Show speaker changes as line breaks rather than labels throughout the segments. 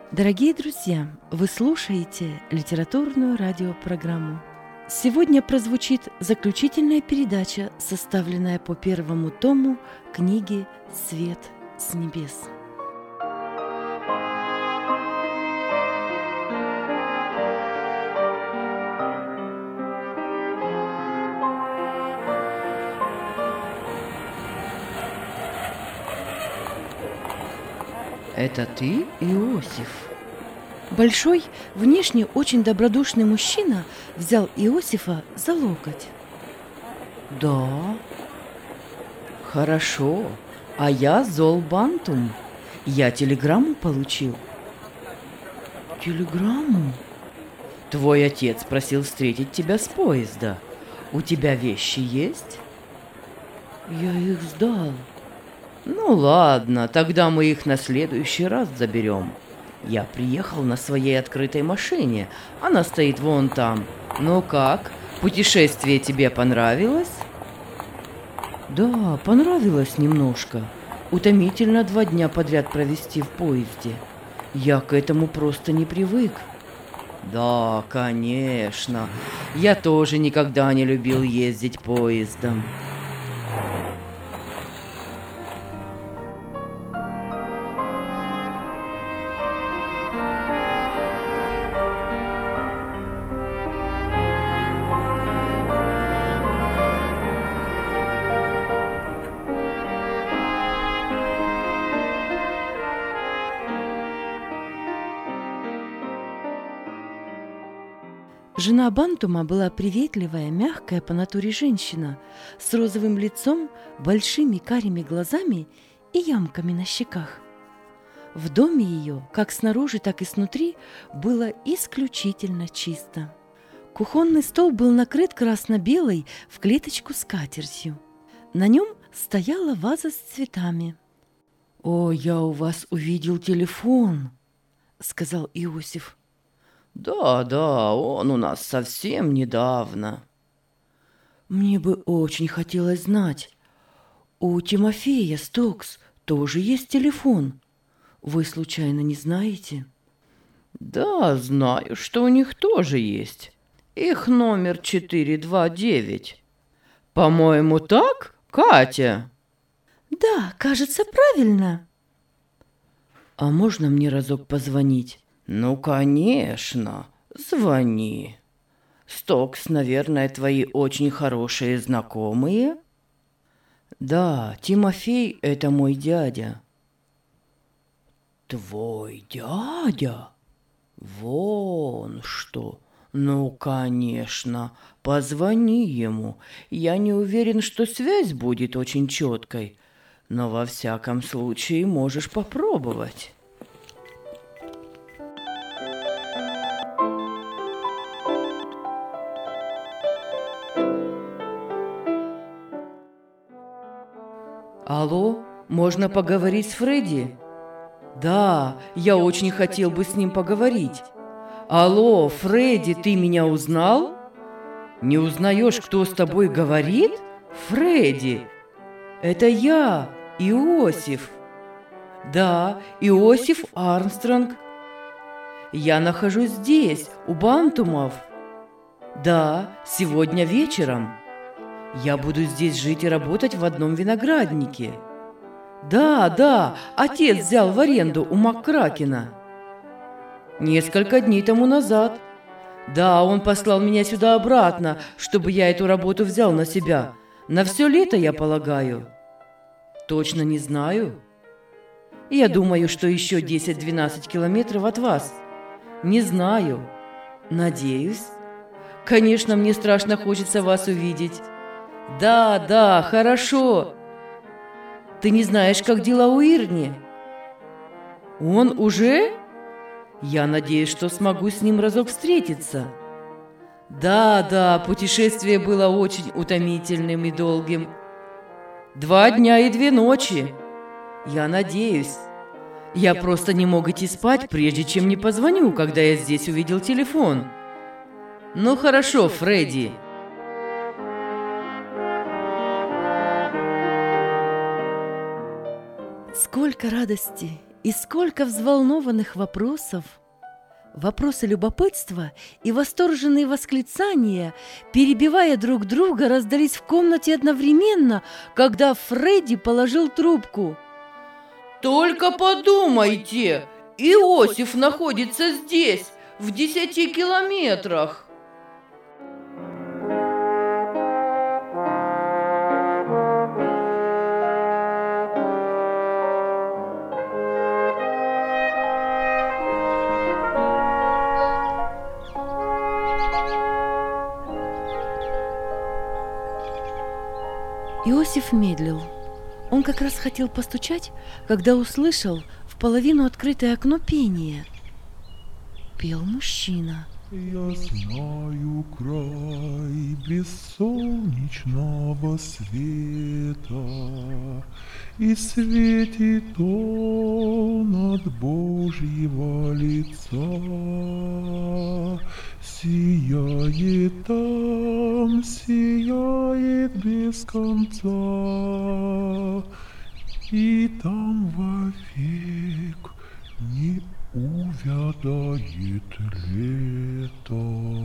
Дорогие друзья, вы слушаете литературную радиопрограмму. Сегодня прозвучит заключительная передача, составленная по первому тому книги «Свет с небес».
Это ты, Иосиф?
Большой, внешне очень добродушный мужчина взял Иосифа за локоть.
Да. Хорошо. А я Зол Бантум. Я телеграмму получил.
Телеграмму?
Твой отец просил встретить тебя с поезда. У тебя вещи есть?
Я их сдал.
Ну ладно, тогда мы их на следующий раз заберем. Я приехал на своей открытой машине. Она стоит вон там. Ну как, путешествие тебе понравилось?
Да, понравилось немножко. Утомительно 2 дня подряд провести в поезде. Я к этому просто не привык.
Да, конечно. Я тоже никогда не любил ездить поездом.
Жена Бантума была приветливая, мягкая по натуре женщина, с розовым лицом, большими карими глазами и ямками на щеках. В доме ее, как снаружи, так и снутри, было исключительно чисто. Кухонный стол был накрыт красно-белой в клеточку скатертью. На нем стояла ваза с цветами. «О, я у вас увидел телефон», — сказал Иосиф.
Да, он у нас совсем недавно.
Мне бы очень хотелось знать, у Тимофея Стокс тоже есть телефон? Вы случайно не знаете?
Да, знаю, что у них тоже есть. Их номер 429. По-моему, так, Катя?
Да, кажется, правильно.
А можно мне разок позвонить? Ну, конечно, звони. Стокс, наверное, твои очень хорошие знакомые? Да, Тимофей – это мой дядя. Твой дядя? Вон что. Ну, конечно, позвони ему. Я не уверен, что связь будет очень четкой, но во всяком случае можешь попробовать. Алло, можно поговорить с Фредди? Да, я очень хотел бы с ним поговорить. Алло, Фредди, ты меня узнал? Не узнаешь, кто с тобой говорит? Фредди, это я, Иосиф. Да, Иосиф Армстронг. Я нахожусь здесь, у Бантумов. Да, сегодня вечером. Я буду здесь жить и работать в одном винограднике. Да, отец взял в аренду у МакКракена. Несколько дней тому назад. Да, он послал меня сюда обратно, чтобы я эту работу взял на себя. На все лето, я полагаю. Точно не знаю. Я думаю, что еще 10-12 километров от вас. Не знаю. Надеюсь. Конечно, мне страшно хочется вас увидеть. Да, хорошо. Ты не знаешь, как дела у Ирни? Он уже? Я надеюсь, что смогу с ним разок встретиться. Да, путешествие было очень утомительным и долгим. 2 дня и 2 ночи. Я надеюсь. Я просто не мог идти спать, прежде чем не позвоню, когда я здесь увидел телефон. Ну хорошо, Фредди.
Сколько радости И сколько взволнованных вопросов! Вопросы любопытства и восторженные восклицания, перебивая друг друга, раздались в комнате одновременно, когда Фредди положил трубку.
«Только подумайте! Иосиф находится здесь, в 10 километрах!»
Иосиф медлил. Он как раз хотел постучать, когда услышал в половину открытое окно пение. Пел мужчина.
Я знаю край без солнечного света, и светит он от Божьего лица. Сияет там, сияет без конца, и там вовек не увядает лето.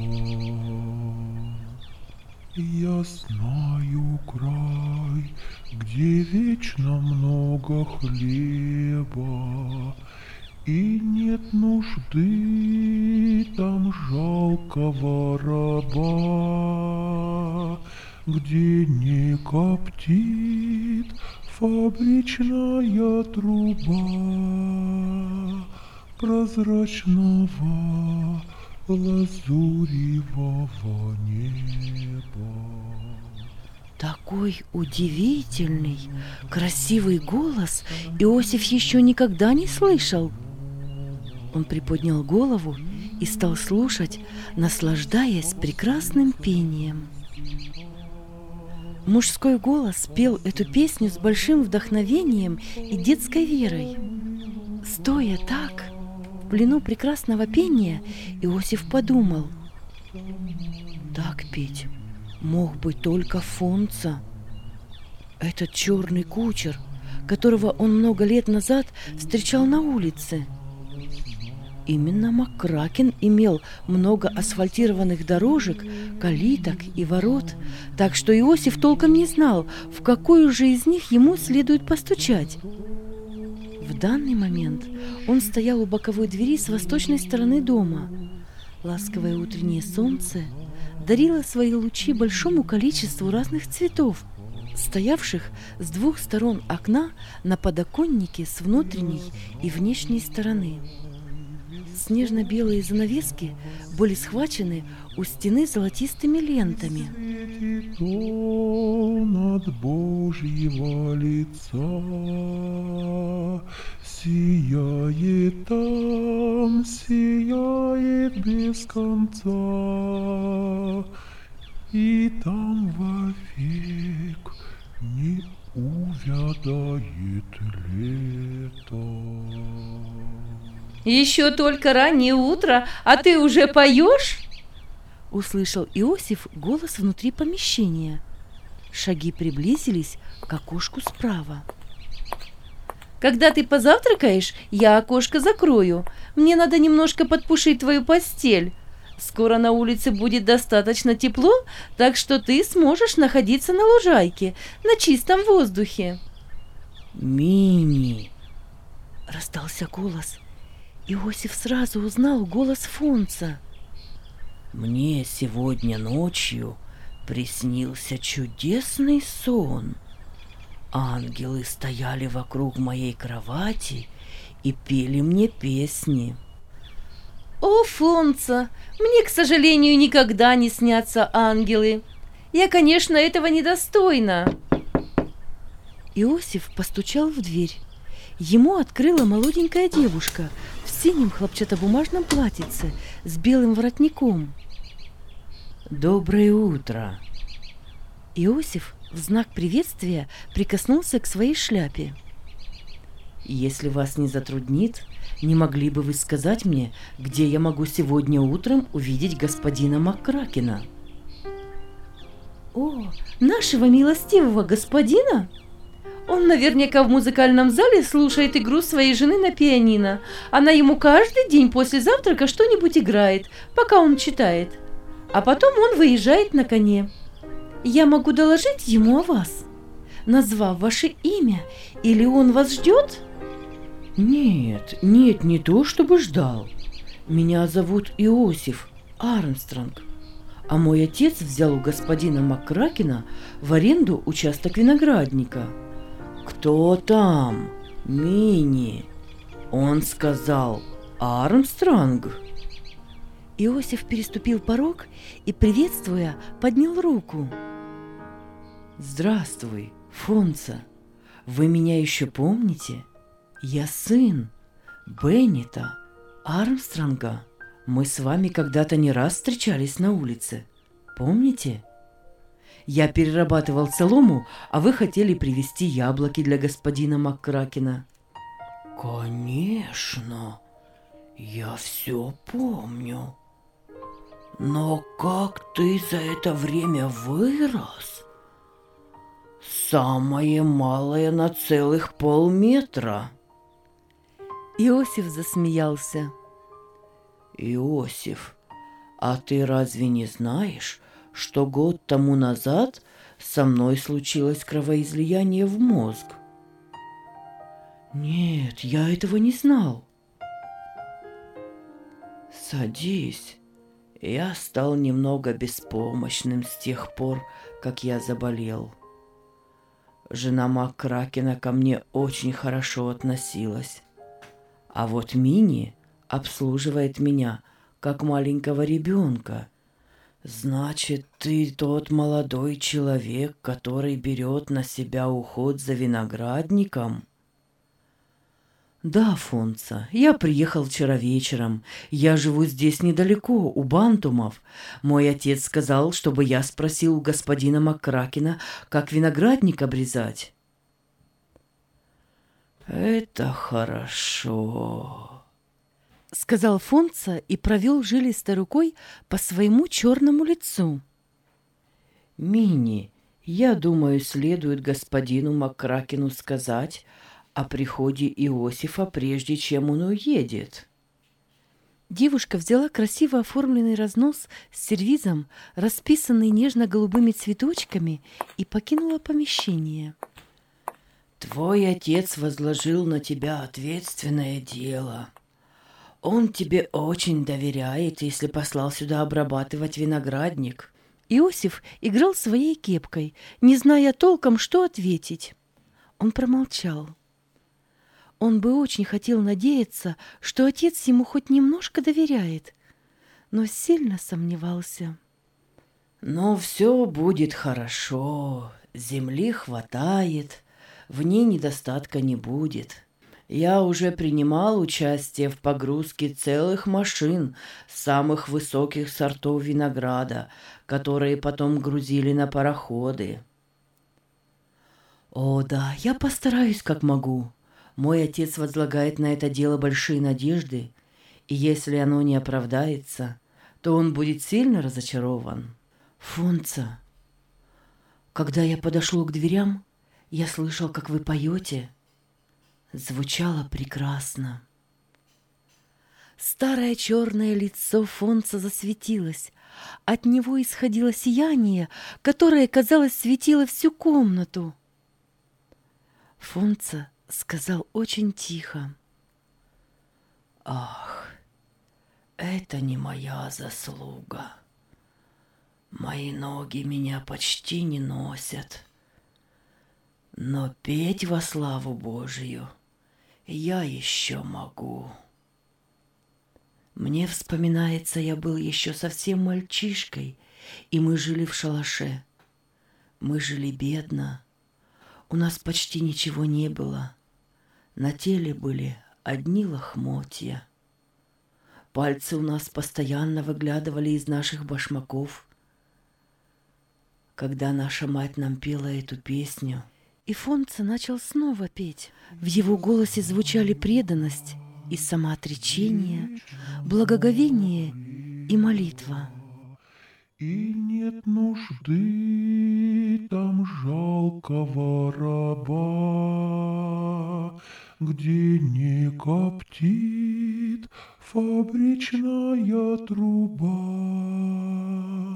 Я знаю край, где вечно много хлеба, и нет нужды там жалкого раба, где не коптит фабричная труба прозрачного лазуревого неба.
Такой удивительный, красивый голос Иосиф еще никогда не слышал. Он приподнял голову и стал слушать, наслаждаясь прекрасным пением. Мужской голос пел эту песню с большим вдохновением и детской верой. Стоя так, в плену прекрасного пения, Иосиф подумал: так петь мог бы только Фонца. Этот черный кучер, которого он много лет назад встречал на улице. Именно Маккракен имел много асфальтированных дорожек, калиток и ворот, так что Иосиф толком не знал, в какую же из них ему следует постучать. В данный момент он стоял у боковой двери с восточной стороны дома. Ласковое утреннее солнце дарило свои лучи большому количеству разных цветов, стоявших с двух сторон окна на подоконнике с внутренней и внешней стороны. Снежно-белые занавески были схвачены у стены золотистыми лентами.
Светит он от Божьего лица, сияет там, сияет без конца, и там вовек не увядает лето.
«Еще только раннее утро, а ты уже поешь?»
Услышал Иосиф голос внутри помещения. Шаги приблизились к окошку справа.
«Когда ты позавтракаешь, я окошко закрою. Мне надо немножко подпушить твою постель. Скоро на улице будет достаточно тепло, так что ты сможешь находиться на лужайке, на чистом воздухе».
«Мими!» — раздался голос. Иосиф сразу узнал голос Фонца. «Мне сегодня ночью приснился чудесный сон. Ангелы стояли вокруг моей кровати и пели мне песни».
«О, Фонца, мне, к сожалению, никогда не снятся ангелы. Я, конечно, этого недостойна».
Иосиф постучал в дверь. Ему открыла молоденькая девушка в синем хлопчатобумажном платьице с белым воротником.
«Доброе утро!»
Иосиф в знак приветствия прикоснулся к своей шляпе.
«Если вас не затруднит, не могли бы вы сказать мне, где я могу сегодня утром увидеть господина Маккракена?»
«О, нашего милостивого господина? Он наверняка в музыкальном зале слушает игру своей жены на пианино. Она ему каждый день после завтрака что-нибудь играет, пока он читает. А потом он выезжает на коне. Я могу доложить ему о вас, назвав ваше имя, или он вас ждет?
Нет, не то чтобы ждал. Меня зовут Иосиф Армстронг, а мой отец взял у господина Маккракена в аренду участок виноградника. Кто там? Мини. Он сказал Армстронг.
Иосиф переступил порог и, приветствуя, поднял руку.
Здравствуй, Фонца. Вы меня еще помните? Я сын Беннета Армстронга. Мы с вами когда-то не раз встречались на улице. Помните? Я перерабатывал солому, а вы хотели привезти яблоки для господина Маккракена. Конечно, я все помню. Но как ты за это время вырос? Самое малое на целых полметра.
Иосиф засмеялся.
Иосиф, а ты разве не знаешь, что год тому назад со мной случилось кровоизлияние в мозг? Нет, я этого не знал. Садись. Я стал немного беспомощным с тех пор, как я заболел. Жена Маккракена ко мне очень хорошо относилась. А вот Мини обслуживает меня, как маленького ребенка. Значит, ты тот молодой человек, который берет на себя уход за виноградником? Да, Фонца, я приехал вчера вечером. Я живу здесь недалеко, у Бантумов. Мой отец сказал, чтобы я спросил у господина Маккракена, как виноградник обрезать. Это хорошо,
сказал Фонца и провел жилистой рукой по своему черному лицу.
Мини, я думаю, следует господину Маккракену сказать о приходе Иосифа, прежде чем он уедет.
Девушка взяла красиво оформленный разнос с сервизом, расписанный нежно-голубыми цветочками, и покинула помещение.
Твой отец возложил на тебя ответственное дело. Он тебе очень доверяет, если послал сюда обрабатывать виноградник.
Иосиф играл своей кепкой, не зная толком, что ответить. Он промолчал. Он бы очень хотел надеяться, что отец ему хоть немножко доверяет, но сильно сомневался.
Но все будет хорошо, земли хватает, в ней недостатка не будет. Я уже принимал участие в погрузке целых машин самых высоких сортов винограда, которые потом грузили на пароходы. О да, я постараюсь как могу. Мой отец возлагает на это дело большие надежды, и если оно не оправдается, то он будет сильно разочарован. Фонца, когда я подошел к дверям, я слышал, как вы поете. Звучало прекрасно.
Старое черное лицо Фонца засветилось. От него исходило сияние, которое, казалось, светило всю комнату. Фонца сказал очень тихо.
Ах, это не моя заслуга. Мои ноги меня почти не носят. Но петь во славу Божию я еще могу. Мне вспоминается, я был еще совсем мальчишкой, и мы жили в шалаше. Мы жили бедно. У нас почти ничего не было. На теле были одни лохмотья. Пальцы у нас постоянно выглядывали из наших башмаков. Когда наша мать нам пела эту песню,
и Фонца начал снова петь. В его голосе звучали преданность и самоотречение, благоговение и молитва.
И нет нужды там жалкого раба, где не коптит фабричная труба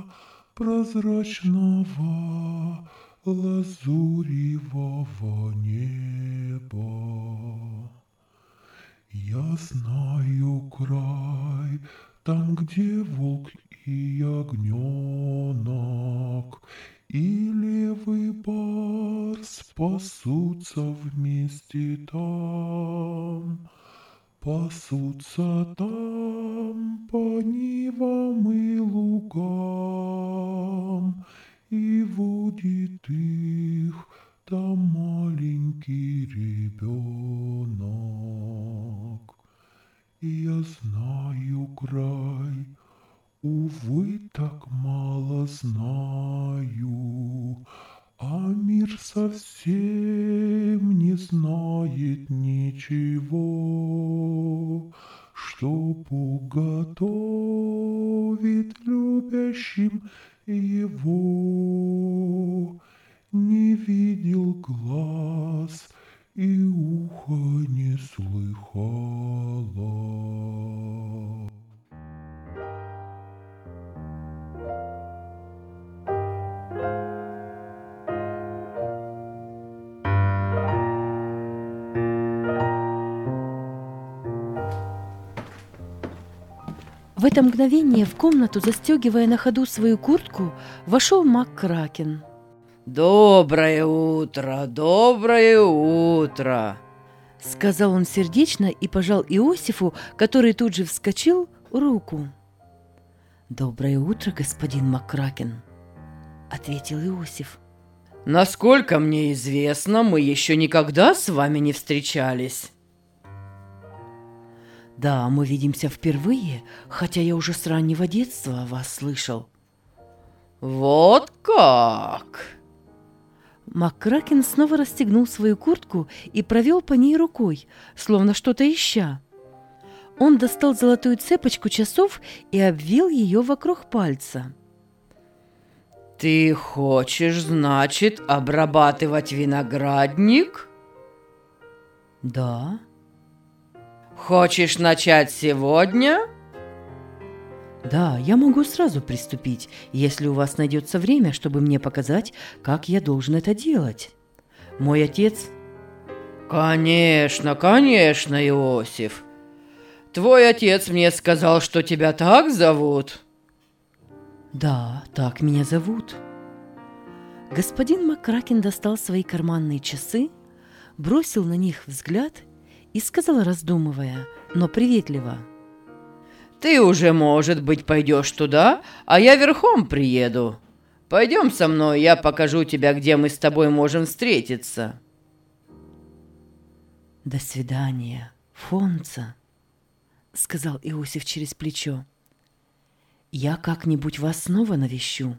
прозрачного лазуревого неба. Я знаю край, там, где волк и ягненок, и левый барс пасутся вместе там. Пасутся там по нивам и лугам, и водит их там маленький ребенок. И я знаю край, увы, так мало знаю, а мир совсем не знает ничего, чтоб уготовит любящим его. Не видел глаз и ухо не слыхало.
В это мгновение в комнату, застегивая на ходу свою куртку, вошел МакКракен.
«Доброе утро, доброе утро!»
— сказал он сердечно и пожал Иосифу, который тут же вскочил, руку. «Доброе утро, господин МакКракен», — ответил Иосиф.
«Насколько мне известно, мы еще никогда с вами не встречались».
«Да, мы видимся впервые, хотя я уже с раннего детства о вас слышал».
«Вот как!»
МакКракен снова расстегнул свою куртку и провел по ней рукой, словно что-то ища. Он достал золотую цепочку часов и обвил ее вокруг пальца.
«Ты хочешь, значит, обрабатывать виноградник?»
«Да».
«Хочешь начать сегодня?»
«Да, я могу сразу приступить, если у вас найдется время, чтобы мне показать, как я должен это делать. Мой отец...»
«Конечно, конечно, Иосиф. Твой отец мне сказал, что тебя так зовут?»
«Да, так меня зовут». Господин МакКракен достал свои карманные часы, бросил на них взгляд и сказал, раздумывая, но приветливо:
«Ты уже, может быть, пойдешь туда, а я верхом приеду. Пойдем со мной, я покажу тебе, где мы с тобой можем встретиться».
«До свидания, Фонца», — сказал Иосиф через плечо. «Я как-нибудь вас снова навещу».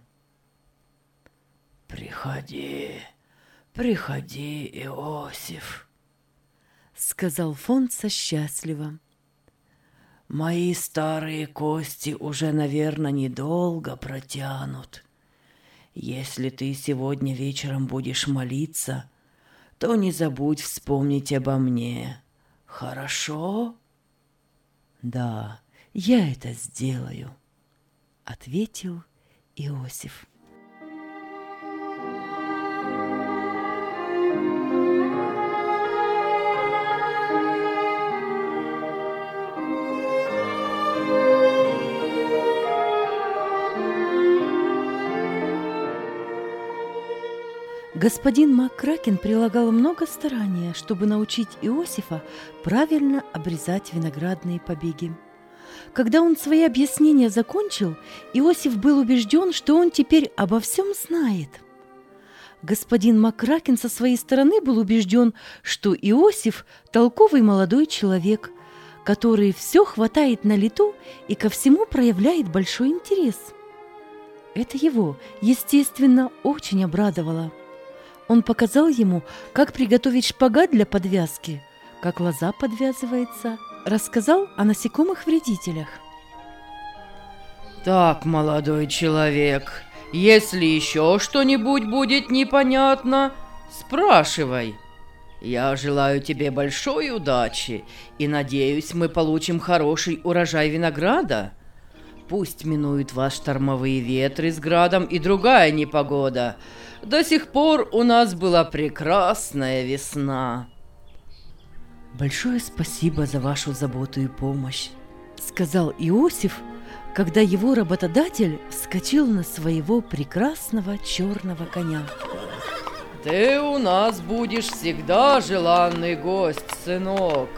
«Приходи, приходи, Иосиф»,
— сказал Фонца счастливо.
«Мои старые кости уже, наверное, недолго протянут. Если ты сегодня вечером будешь молиться, то не забудь вспомнить обо мне. Хорошо?»
«Да, я это сделаю», — ответил Иосиф. Господин МакКракен прилагал много старания, чтобы научить Иосифа правильно обрезать виноградные побеги. Когда он свои объяснения закончил, Иосиф был убежден, что он теперь обо всем знает. Господин МакКракен со своей стороны был убежден, что Иосиф – толковый молодой человек, который все хватает на лету и ко всему проявляет большой интерес. Это его, естественно, очень обрадовало. Он показал ему, как приготовить шпагат для подвязки, как лоза подвязывается, рассказал о насекомых-вредителях.
Так, молодой человек, если еще что-нибудь будет непонятно, спрашивай. Я желаю тебе большой удачи и надеюсь, мы получим хороший урожай винограда. Пусть минуют вас штормовые ветры с градом и другая непогода. До сих пор у нас была прекрасная весна.
«Большое спасибо за вашу заботу и помощь», — сказал Иосиф, когда его работодатель вскочил на своего прекрасного черного коня.
Ты у нас будешь всегда желанный гость, сынок.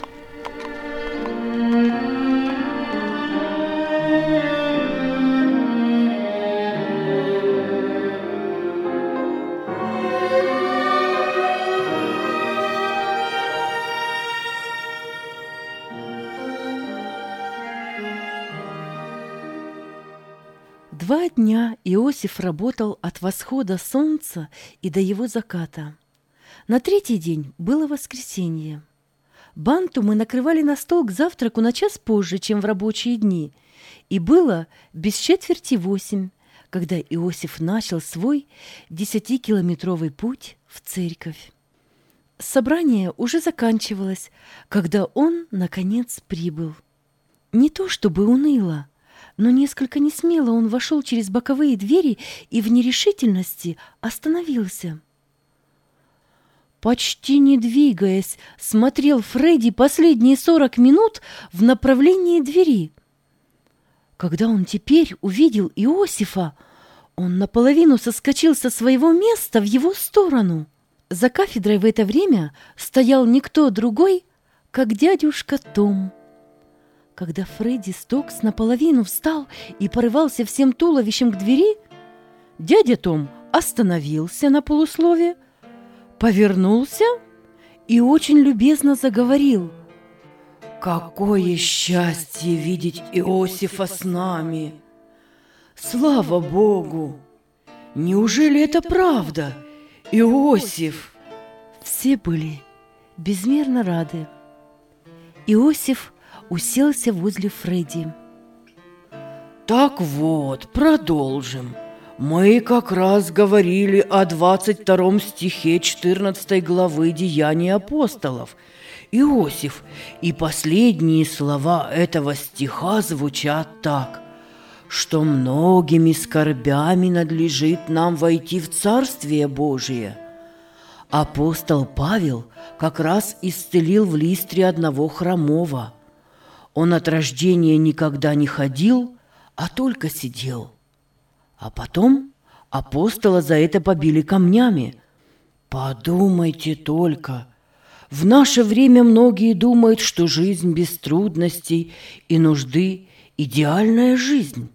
Два дня Иосиф работал от восхода солнца и до его заката. На третий день было воскресенье. Банту мы накрывали на стол к завтраку на час позже, чем в рабочие дни, и было без четверти 8, когда Иосиф начал свой 10-километровый путь в церковь. Собрание уже заканчивалось, когда он, наконец, прибыл. Не то чтобы уныло, но несколько несмело он вошел через боковые двери и в нерешительности остановился. Почти не двигаясь, смотрел Фредди последние 40 минут в направлении двери. Когда он теперь увидел Иосифа, он наполовину соскочил со своего места в его сторону. За кафедрой в это время стоял никто другой, как дядюшка Том. Когда Фредди Стокс наполовину встал и порывался всем туловищем к двери, дядя Том остановился на полуслове, повернулся и очень любезно заговорил.
«Какое счастье видеть Иосифа с нами! Слава Богу! Неужели это правда, Иосиф?»
Все были безмерно рады. Иосиф уселся возле Фредди.
«Так вот, продолжим. Мы как раз говорили о 22 стихе 14 главы Деяний апостолов. Иосиф, и последние слова этого стиха звучат так, что многими скорбями надлежит нам войти в Царствие Божие. Апостол Павел как раз исцелил в Листре одного хромого. Он от рождения никогда не ходил, а только сидел. А потом апостола за это побили камнями. Подумайте только, в наше время многие думают, что жизнь без трудностей и нужды – идеальная жизнь.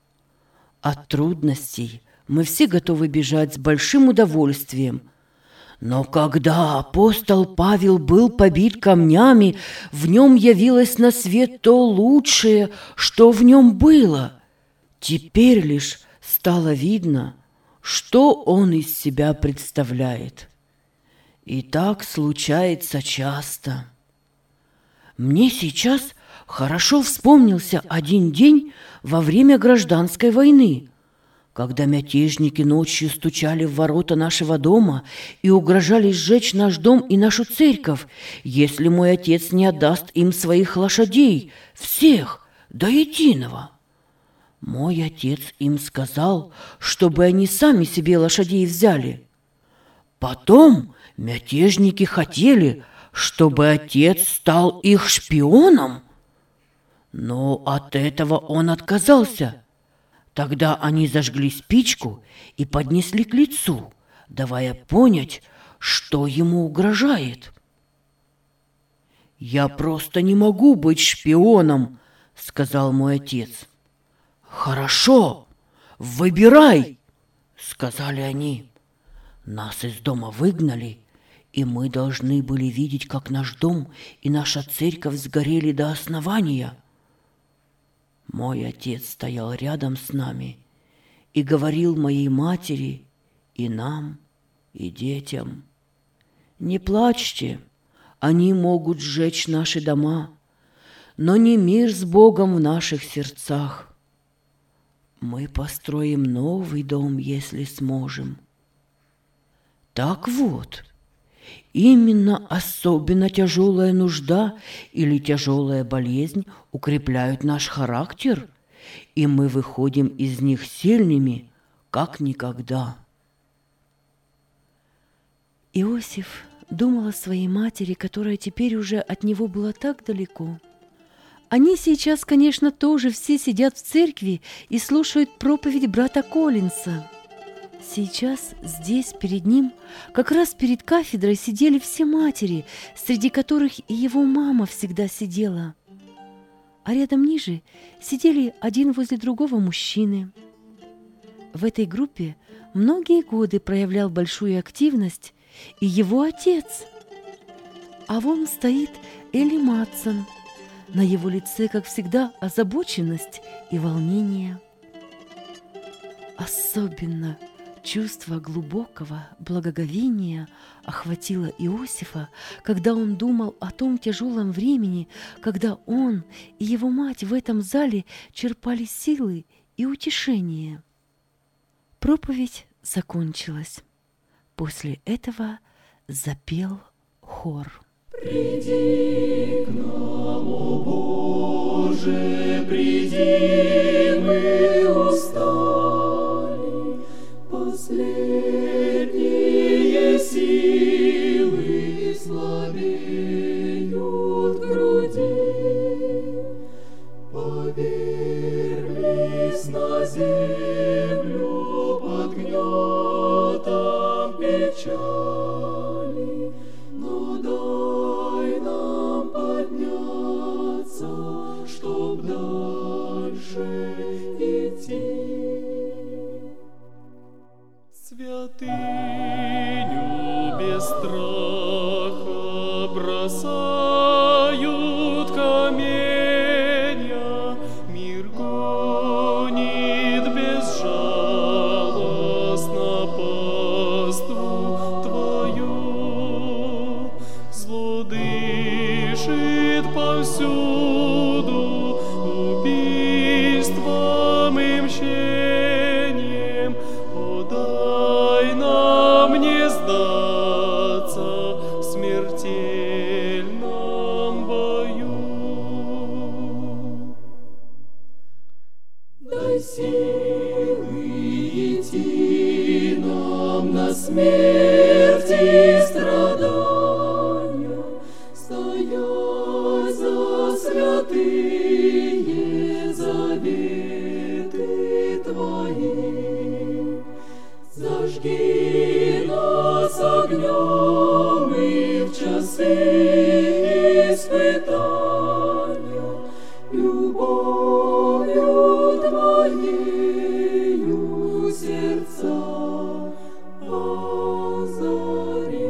От трудностей мы все готовы бежать с большим удовольствием. Но когда апостол Павел был побит камнями, в нем явилось на свет то лучшее, что в нем было. Теперь лишь стало видно, что он из себя представляет. И так случается часто. Мне сейчас хорошо вспомнился один день во время гражданской войны, когда мятежники ночью стучали в ворота нашего дома и угрожали сжечь наш дом и нашу церковь, если мой отец не отдаст им своих лошадей, всех, до единого. Мой отец им сказал, чтобы они сами себе лошадей взяли. Потом мятежники хотели, чтобы отец стал их шпионом, но от этого он отказался. Тогда они зажгли спичку и поднесли к лицу, давая понять, что ему угрожает. «Я просто не могу быть шпионом», — сказал мой отец. «Хорошо, выбирай», — сказали они. Нас из дома выгнали, и мы должны были видеть, как наш дом и наша церковь сгорели до основания. Мой отец стоял рядом с нами и говорил моей матери и нам, и детям: «Не плачьте, они могут сжечь наши дома, но не мир с Богом в наших сердцах». Мы построим новый дом, если сможем. Так вот, именно особенно тяжелая нужда или тяжелая болезнь укрепляют наш характер, и мы выходим из них сильными, как никогда.
Иосиф думал о своей матери, которая теперь уже от него была так далеко. Они сейчас, конечно, тоже все сидят в церкви и слушают проповедь брата Коллинса. Сейчас здесь, перед ним, как раз перед кафедрой сидели все матери, среди которых и его мама всегда сидела. А рядом ниже сидели один возле другого мужчины. В этой группе многие годы проявлял большую активность и его отец. А вон стоит Эли Матсон. На его лице, как всегда, озабоченность и волнение. Особенно чувство глубокого благоговения охватило Иосифа, когда он думал о том тяжелом времени, когда он и его мать в этом зале черпали силы и утешение. Проповедь закончилась. После этого запел хор.
Приди к нам, о Боже, приди, мы устали, последние силы слабеют в груди, повергнись на землю под гнетом печали, но дай нам подняться, чтоб дальше идти. Святыню без страха бросают каменья, мир гонит безжалостно паству твою, зло дышит повсюду убийством и мщением. О, дай нам не сдаться в смертельном бою. Дай силы идти нам на смерть и страдания, стоять за святые заветы Твои. Зажги нас огнем и в часы испытания, любовью Твоею сердца озари.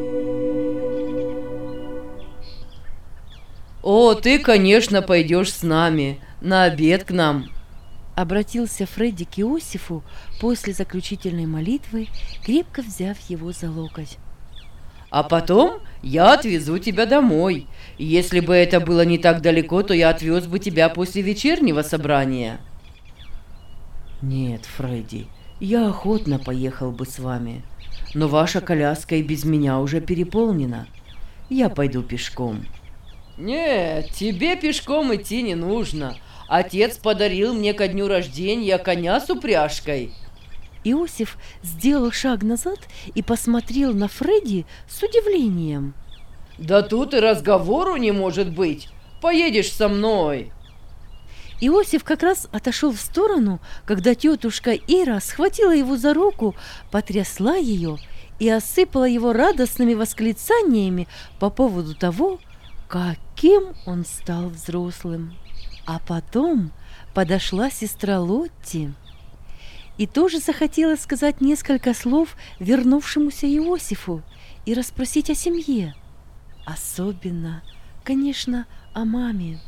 О, ты, конечно, пойдешь с нами, на обед к нам.
Обратился Фредди к Иосифу после заключительной молитвы, крепко взяв его за локоть.
А потом я отвезу тебя домой. Если бы это было не так далеко, то я отвез бы тебя после вечернего собрания. Нет, Фредди, я охотно поехал бы с вами, но ваша коляска и без меня уже переполнена. Я пойду пешком. Нет, тебе пешком идти не нужно. Отец подарил мне ко дню рождения коня с упряжкой.
Иосиф сделал шаг назад и посмотрел на Фредди с удивлением.
Да тут и разговору не может быть. Поедешь со мной.
Иосиф как раз отошел в сторону, когда тетушка Ира схватила его за руку, потрясла ее и осыпала его радостными восклицаниями по поводу того, каким он стал взрослым. А потом подошла сестра Лотти и тоже захотела сказать несколько слов вернувшемуся Иосифу и расспросить о семье. Особенно, конечно, о маме.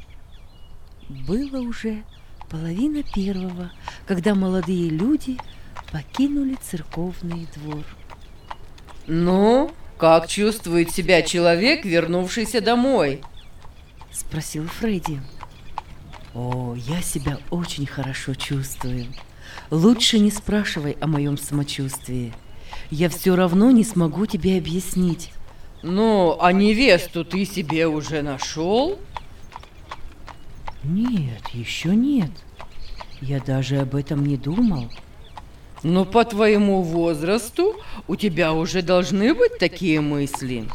Было уже 1:30, когда молодые люди покинули церковный двор.
Ну, как чувствует себя человек, вернувшийся домой?
Спросил Фредди. О, я себя очень хорошо чувствую. Лучше не спрашивай о моем самочувствии. Я все равно не смогу тебе объяснить.
Ну, а невесту ты себе уже нашел?
Нет, еще нет. Я даже об этом не думал.
Но по твоему возрасту у тебя уже должны быть такие мысли.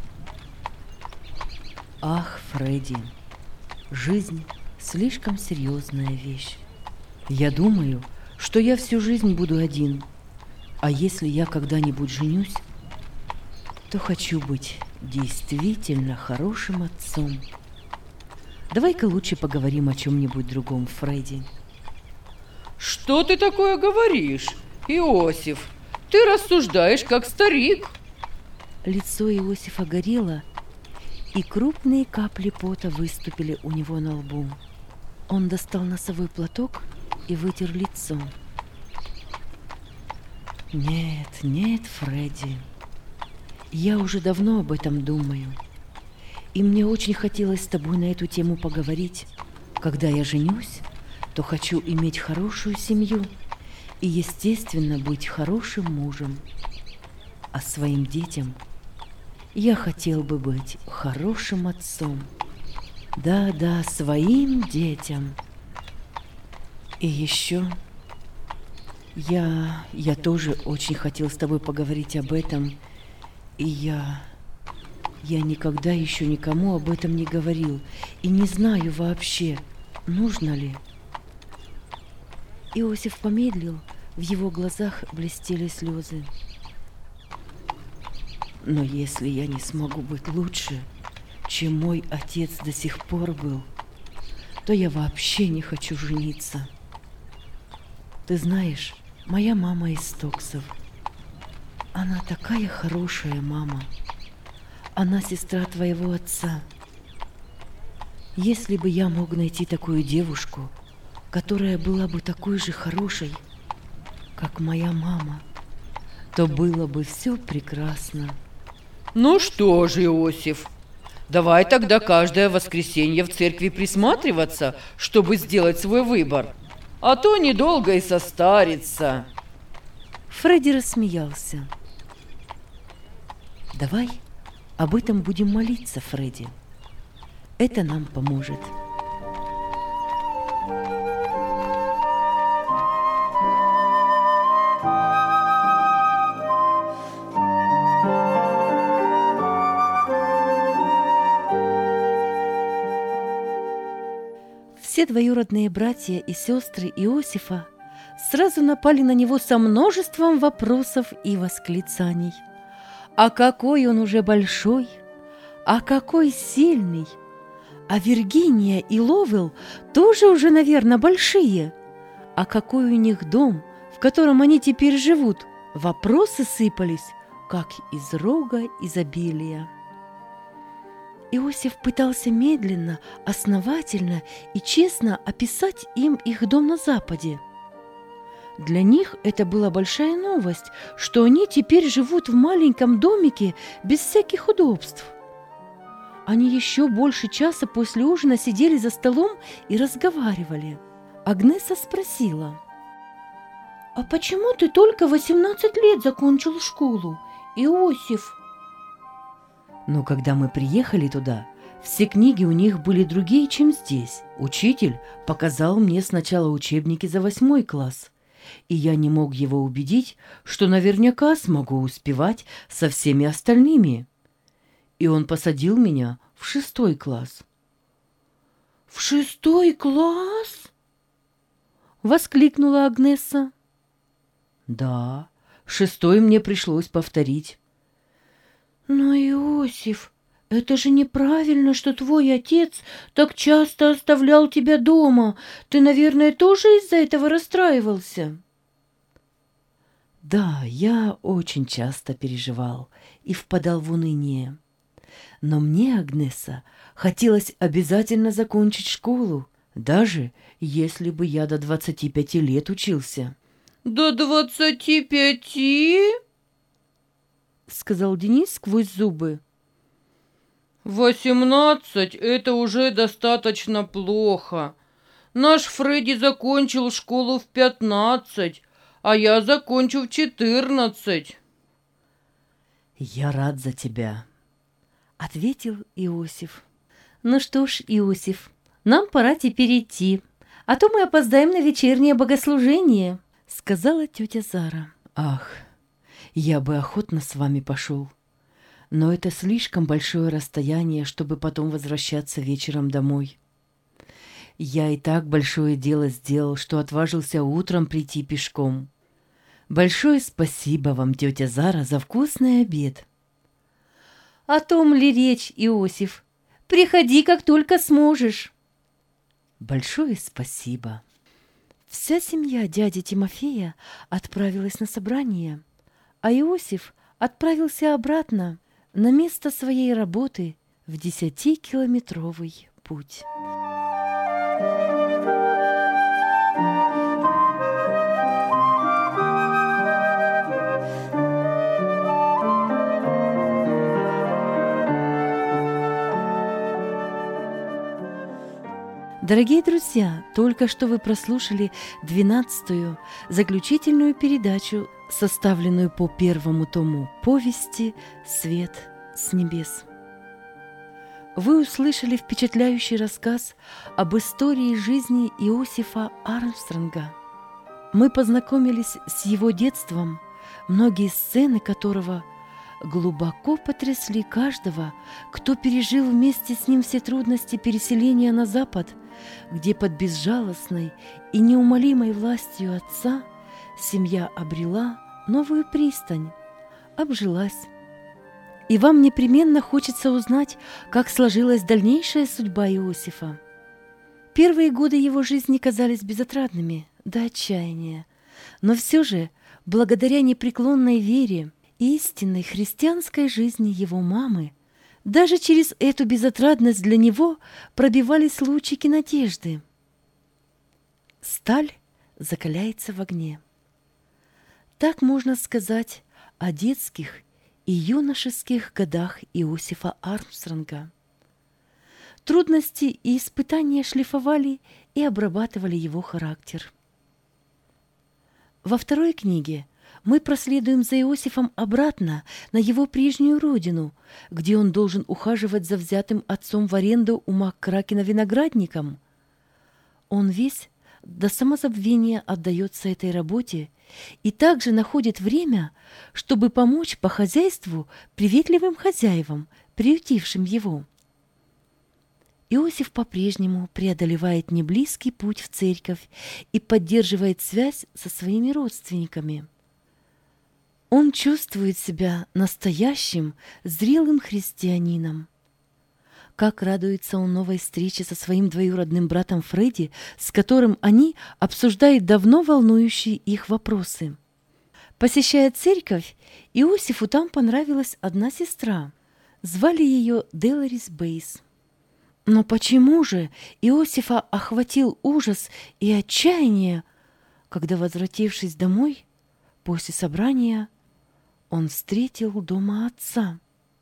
Ах, Фредди, жизнь слишком серьезная вещь. Я думаю, что я всю жизнь буду один. А если я когда-нибудь женюсь, то хочу быть действительно хорошим отцом. Давай-ка лучше поговорим о чем-нибудь другом, Фредди.
Что ты такое говоришь, Иосиф? Ты рассуждаешь как старик.
Лицо Иосифа горело, и крупные капли пота выступили у него на лбу. Он достал носовой платок и вытер лицо. Нет, нет, Фредди, я уже давно об этом думаю. И мне очень хотелось с тобой на эту тему поговорить. Когда я женюсь, то хочу иметь хорошую семью и, естественно, быть хорошим мужем. А своим детям я хотел бы быть хорошим отцом. Да-да, своим детям. И еще я тоже очень хотел с тобой поговорить об этом. И я никогда еще никому об этом не говорил. И не знаю вообще, нужно ли. Иосиф помедлил, в его глазах блестели слезы. Но если я не смогу быть лучше, чем мой отец до сих пор был, то я вообще не хочу жениться. Ты знаешь, моя мама из Стоксов. Она такая хорошая мама. Она сестра твоего отца. Если бы я мог найти такую девушку, которая была бы такой же хорошей, как моя мама, то было бы все прекрасно.
Ну что же, Иосиф, давай тогда каждое воскресенье в церкви присматриваться, чтобы сделать свой выбор. А то недолго и состарится.
Фредди рассмеялся. Давай об этом будем молиться, Фредди. Это нам поможет. Все двоюродные братья и сестры Иосифа сразу напали на него со множеством вопросов и восклицаний. А какой он уже большой, а какой сильный! А Виргиния и Ловел тоже уже, наверное, большие. А какой у них дом, в котором они теперь живут? Вопросы сыпались, как из рога изобилия. Иосиф пытался медленно, основательно и честно описать им их дом на Западе. Для них это была большая новость, что они теперь живут в маленьком домике без всяких удобств. Они еще больше часа после ужина сидели за столом и разговаривали. Агнеса спросила: «А почему ты только 18 лет закончил школу, Иосиф?» Но когда мы приехали туда, все книги у них были другие, чем здесь. Учитель показал мне сначала учебники за 8 класс, и я не мог его убедить, что наверняка смогу успевать со всеми остальными. И он посадил меня в 6 класс. «В 6 класс?» — воскликнула Агнеса. «Да, 6 мне пришлось повторить». «Но, Иосиф, это же неправильно, что твой отец так часто оставлял тебя дома. Ты, наверное, тоже из-за этого расстраивался?» Да, я очень часто переживал и впадал в уныние. Но мне, Агнеса, хотелось обязательно закончить школу, даже если бы я до 25 лет учился.
До 25?
— сказал Денис сквозь зубы.
18 – это уже достаточно плохо. Наш Фредди закончил школу в 15, а я закончу в 14.
«Я рад за тебя», — ответил Иосиф. «Ну что ж, Иосиф, нам пора теперь идти, а то мы опоздаем на вечернее богослужение», — сказала тетя Зара. «Ах, я бы охотно с вами пошел, но это слишком большое расстояние, чтобы потом возвращаться вечером домой. Я и так большое дело сделал, что отважился утром прийти пешком. Большое спасибо вам, тетя Зара, за вкусный обед». «О том ли речь, Иосиф? Приходи, как только сможешь». «Большое спасибо». Вся семья дяди Тимофея отправилась на собрание, а Иосиф отправился обратно на место своей работы в 10-километровый путь. Дорогие друзья, только что вы прослушали 12-ю заключительную передачу, составленную по первому тому повести «Свет с небес». Вы услышали впечатляющий рассказ об истории жизни Иосифа Армстронга. Мы познакомились с его детством, многие сцены которого глубоко потрясли каждого, кто пережил вместе с ним все трудности переселения на Запад, где под безжалостной и неумолимой властью отца семья обрела новую пристань, обжилась. И вам непременно хочется узнать, как сложилась дальнейшая судьба Иосифа. Первые годы его жизни казались безотрадными до отчаяния, но все же, благодаря непреклонной вере и истинной христианской жизни его мамы, даже через эту безотрадность для него пробивались лучики надежды. Сталь закаляется в огне. Так можно сказать о детских и юношеских годах Иосифа Армстронга. Трудности и испытания шлифовали и обрабатывали его характер. Во второй книге мы проследуем за Иосифом обратно на его прежнюю родину, где он должен ухаживать за взятым отцом в аренду у МакКракена виноградником. Он весь до самозабвения отдается этой работе и также находит время, чтобы помочь по хозяйству приветливым хозяевам, приютившим его. Иосиф по-прежнему преодолевает неблизкий путь в церковь и поддерживает связь со своими родственниками. Он чувствует себя настоящим, зрелым христианином. Как радуется он новой встрече со своим двоюродным братом Фредди, с которым они обсуждают давно волнующие их вопросы. Посещая церковь, Иосифу там понравилась одна сестра. Звали ее Делорис Бейс. Но почему же Иосифа охватил ужас и отчаяние, когда, возвратившись домой после собрания, он встретил дома отца?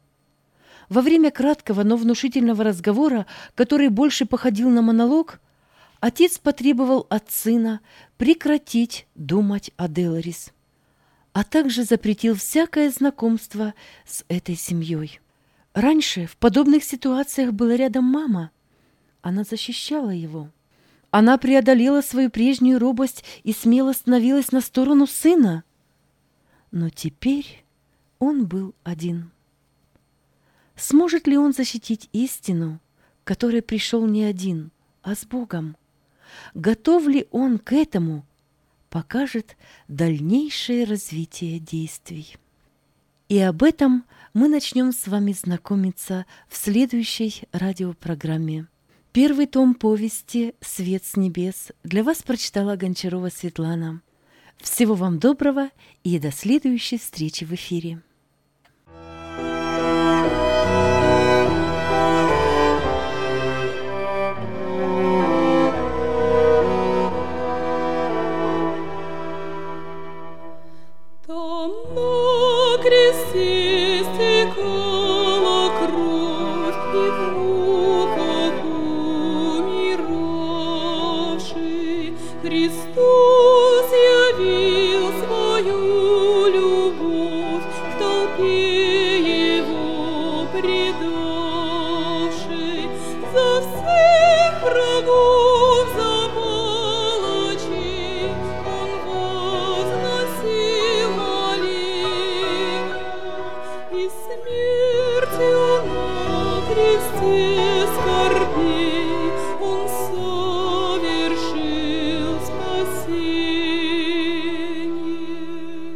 Во время краткого, но внушительного разговора, который больше походил на монолог, отец потребовал от сына прекратить думать о Делорис, а также запретил всякое знакомство с этой семьей. Раньше в подобных ситуациях была рядом мама. Она защищала его. Она преодолела свою прежнюю робость и смело становилась на сторону сына. Но теперь он был один. Сможет ли он защитить истину, к которой пришел не один, а с Богом? Готов ли он к этому? Покажет дальнейшее развитие действий. И об этом мы начнем с вами знакомиться в следующей радиопрограмме. Первый том повести «Свет с небес» для вас прочитала Гончарова Светлана. Всего вам доброго и до следующей встречи в эфире.
всех скорбей Он совершил спасение.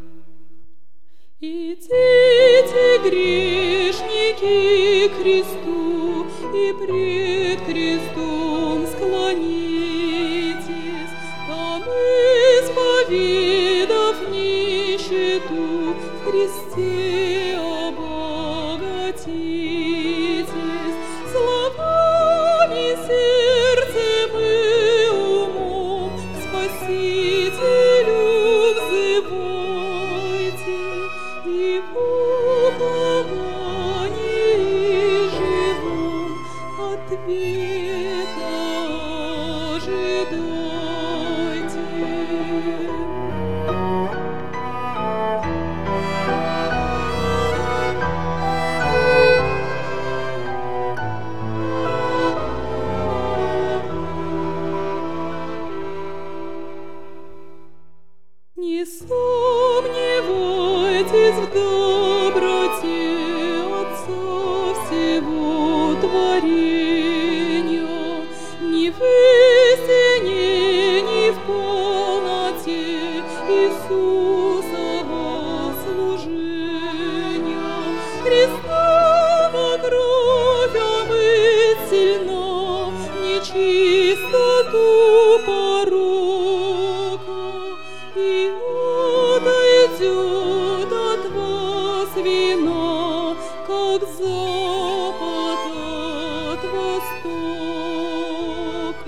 Идите, грешники, к кресту, и пред крестом склонитесь, там исповедав нищету, в Христе обогатитесь. Словами, сердцем и умом к Спасителю взывайте, и в уповании живом ответа ожидайте. Не сомневайтесь в доброте Отца всего творения, ни в истине, ни в полноте Иисусова служения. Христова кровь омыть сильна нечистоту порока, и отойдет от вас вина, как запад от востока.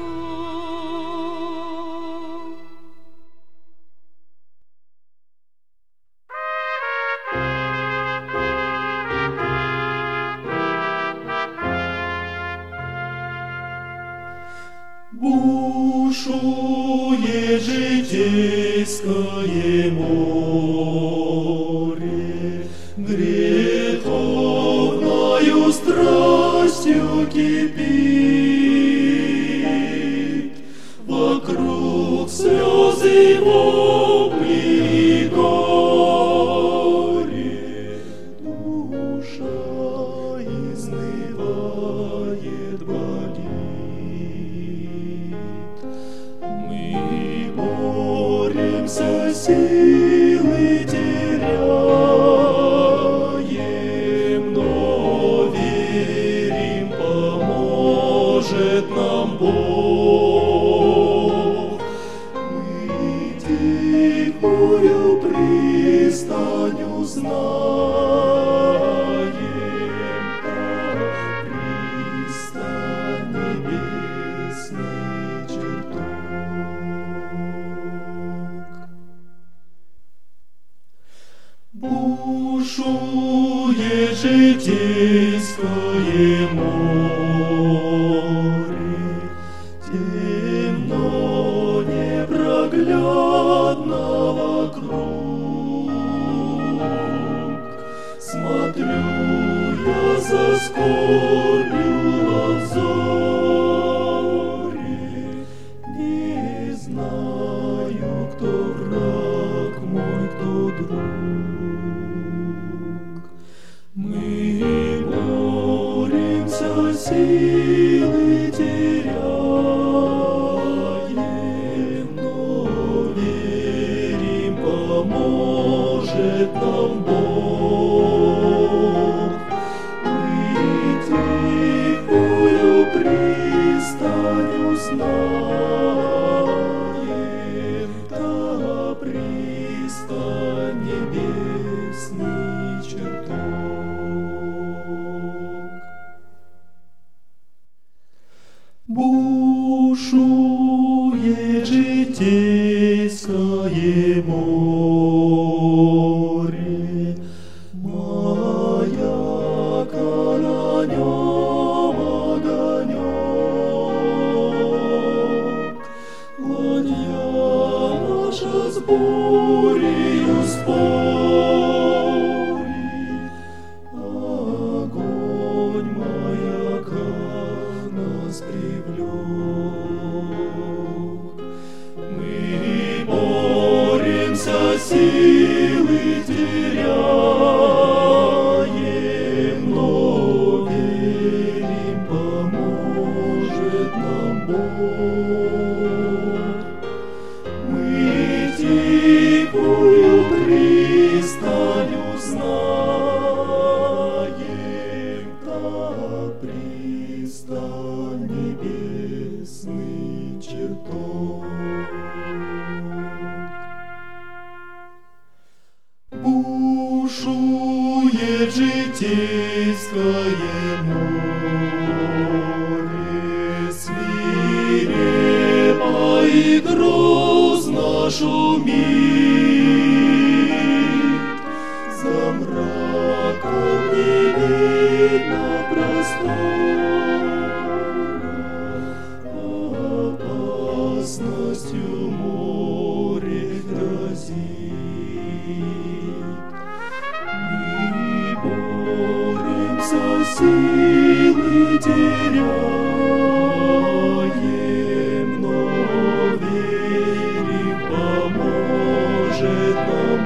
Бушует житейское море, греховною страстью кипит, вокруг слезы, вопли и горе, душа изнывает, болит. Боремся, силы теряем, но верим, поможет нам Бог. Мы тихую пристань узнаем, пристань небесный чертог. Бушует житейское море, темно, непроглядно вокруг. Смотрю я со скорбью в взоре, не знаю, кто враг мой, кто друг. Мы боремся, силы теряем, но верим, поможет нам Бог. Мы тихую пристань узнаем, та пристань небесный чертог. Бушует житейское море, маяк на нем огонек. Ладья наша с бурею спорит, огонь маяка нас привлек. Мы боремся, силы теряем, но верим, Христа небесный чертог. Бушует житейское море, свирепо и грозно шумит, за мраком не видно простора, опасностью море грозит. Мы боремся, силы теряем, но верим, поможет нам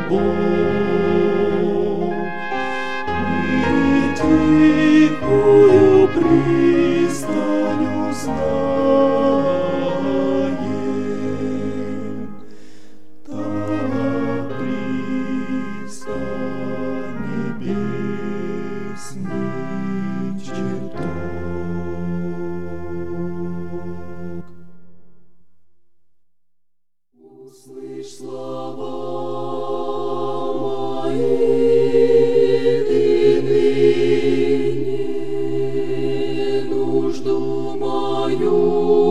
Бог. Мы тихую пристань узнаем, та пристань небесный чертог. Услышь слова мои, ты ныне нужду мою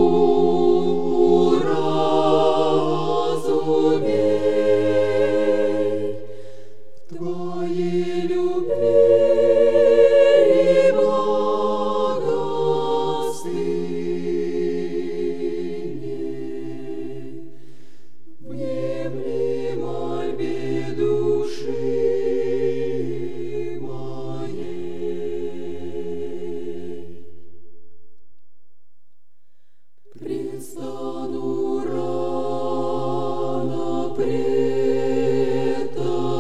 уразумей. В Твоей любви и благостыне внемли мольбе души моей. Предстану рано пред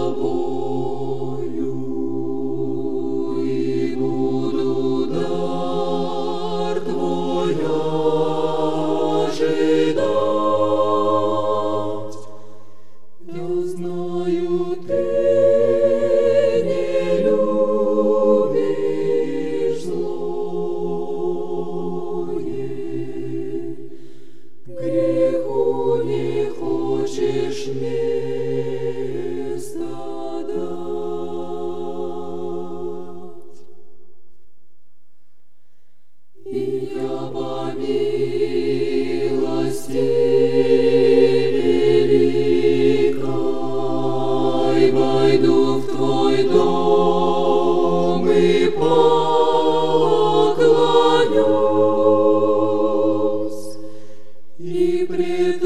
Тобою и буду дар Твой ожидать. Я знаю, Ты не любишь злое, греху не хочешь места дать. И я по милости великой войду в Твой дом и поклонюсь, и пред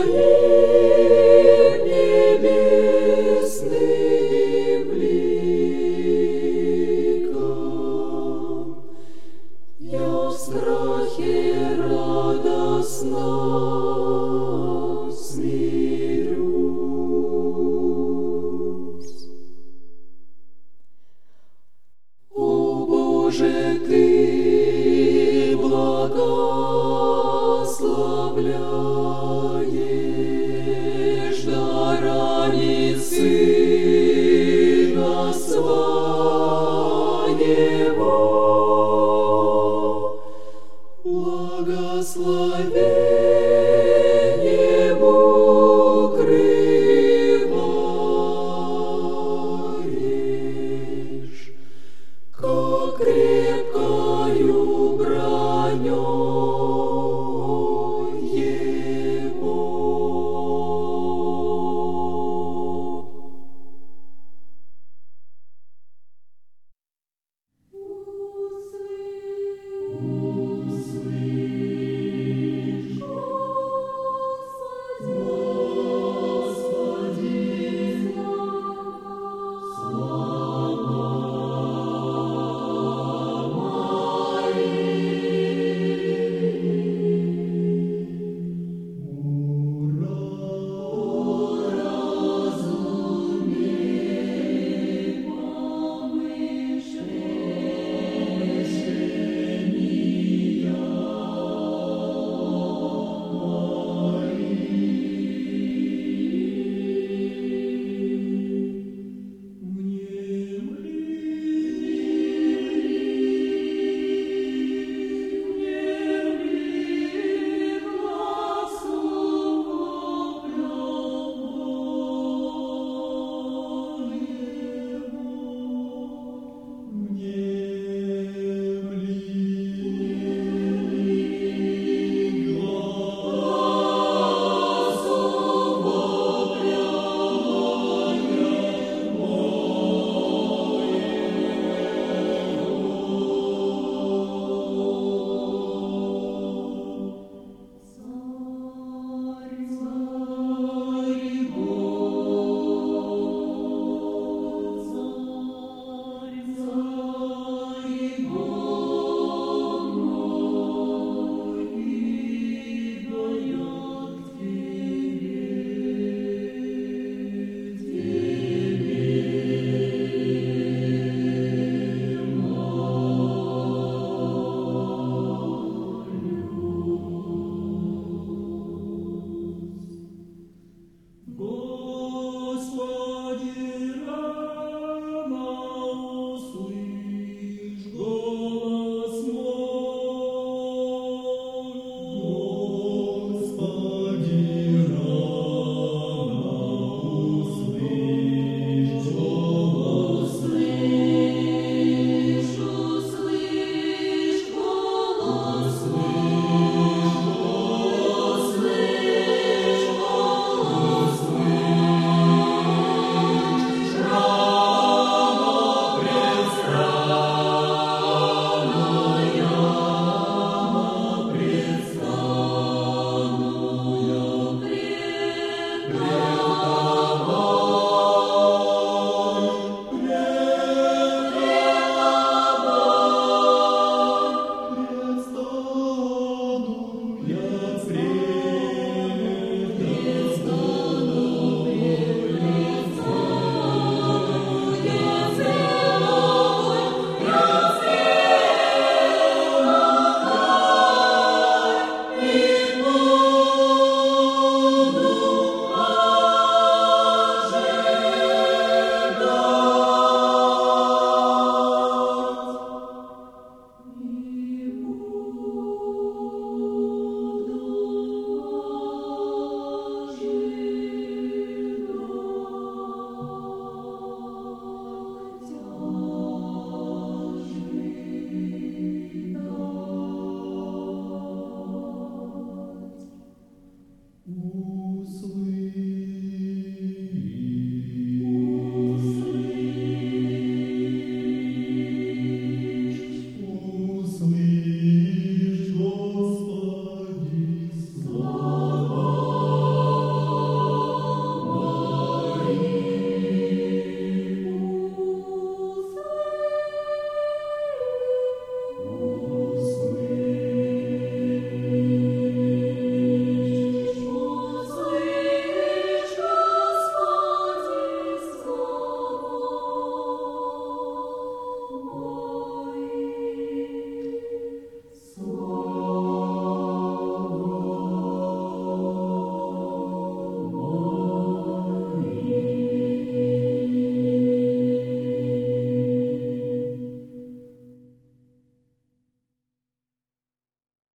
Твоим небесным ликом я в страхе радостно